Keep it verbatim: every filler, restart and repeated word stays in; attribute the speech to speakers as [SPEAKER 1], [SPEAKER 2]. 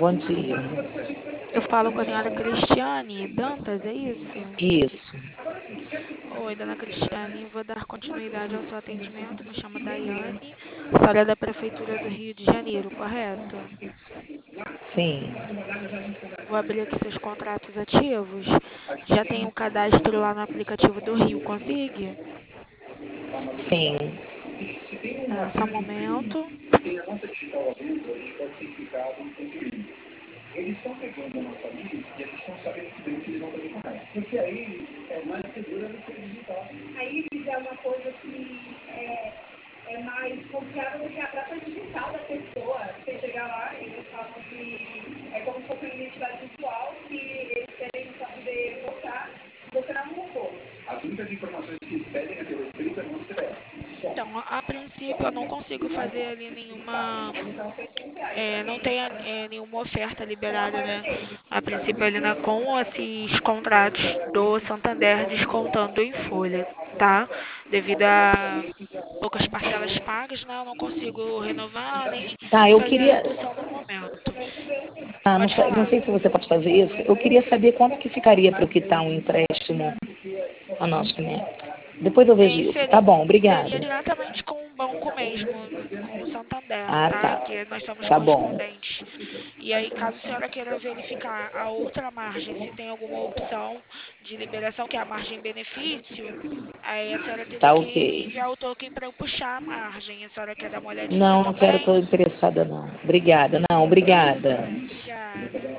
[SPEAKER 1] Bom dia.
[SPEAKER 2] Eu falo com a senhora Cristiane Dantas, é isso?
[SPEAKER 1] Isso.
[SPEAKER 2] Oi, dona Cristiane, vou dar continuidade ao seu atendimento. Me chamo Daiane, a senhora é da Prefeitura do Rio de Janeiro, correto?
[SPEAKER 1] Sim.
[SPEAKER 2] Vou abrir aqui seus contratos ativos. Já tem um cadastro lá no aplicativo do Rio, consigo?
[SPEAKER 1] Sim.
[SPEAKER 2] Tá, só um momento. Então, a a princípio eu não consigo fazer ali nenhuma, é, não tem é, nenhuma oferta liberada, né? A princípio ali na, com esses contratos do Santander descontando em folha, tá? Devido a poucas parcelas pagas, né? Eu não consigo renovar nem
[SPEAKER 1] Tá, eu
[SPEAKER 2] fazer a
[SPEAKER 1] queria.
[SPEAKER 2] redução no momento.
[SPEAKER 1] Ah, não,
[SPEAKER 2] Pode
[SPEAKER 1] sei- não
[SPEAKER 2] falar.
[SPEAKER 1] sei se você pode fazer isso. Eu queria saber quanto que ficaria para eu quitar um empréstimo. Ah, não, acho que nem é. Depois eu vejo
[SPEAKER 2] É,
[SPEAKER 1] isso. Tá
[SPEAKER 2] seria,
[SPEAKER 1] bom,
[SPEAKER 2] seria
[SPEAKER 1] obrigada.
[SPEAKER 2] diretamente com o banco mesmo, com o Santander,
[SPEAKER 1] Ah,
[SPEAKER 2] tá?
[SPEAKER 1] tá.
[SPEAKER 2] Que nós somos
[SPEAKER 1] Tá bom.
[SPEAKER 2] correspondentes. E aí, caso a senhora queira verificar a outra margem, se tem alguma opção de liberação, que é a margem benefício, aí a senhora teria
[SPEAKER 1] Tá
[SPEAKER 2] que me
[SPEAKER 1] ok.
[SPEAKER 2] enviar o token para eu puxar a margem. A senhora quer dar uma olhadinha
[SPEAKER 1] Não, não quero, tô
[SPEAKER 2] também?
[SPEAKER 1] interessada não. Obrigada. Não,
[SPEAKER 2] Tudo
[SPEAKER 1] obrigada.
[SPEAKER 2] bem, obrigada.